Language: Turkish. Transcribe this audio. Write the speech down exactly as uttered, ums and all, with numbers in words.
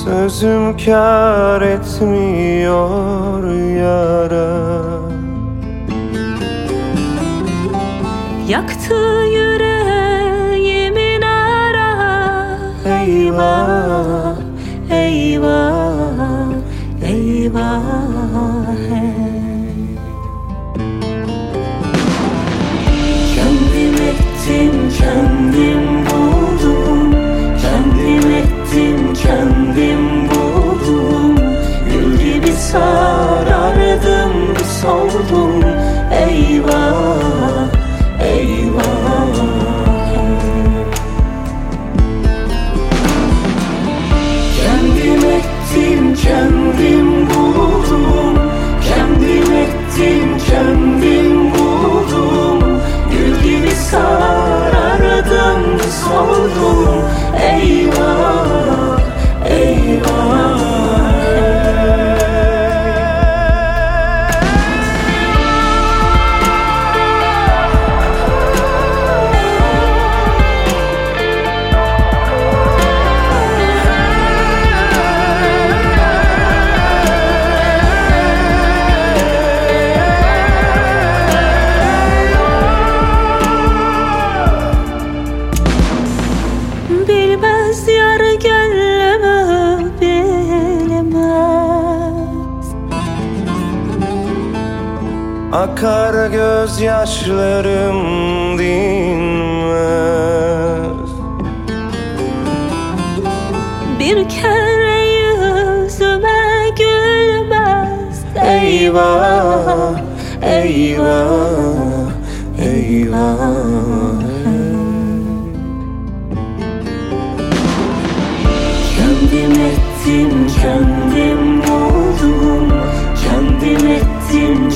Sözüm kâr etmiyor yara. Yaktı yüreğimin ara. Eyvah, eyvah, eyvah, hey. Kendim ettim, kendim buldum. Kendim ettim, kendim buldum. Gül gibi sarardım, soldum. Eyvah, eyvah, hey. Kendim ettim, kendim buldum. Kendim ettim, kendim buldum. Gül gibi sarardım, soldum. Eyvah, eyvah, bilmez yar gönlümü bilmez. Akar gözyaşlarım dinmez. Bir kere yüzüme gülmez. Eyvah, eyvah, eyvah. Kendim ettim, kendim buldum. Kendim ettim,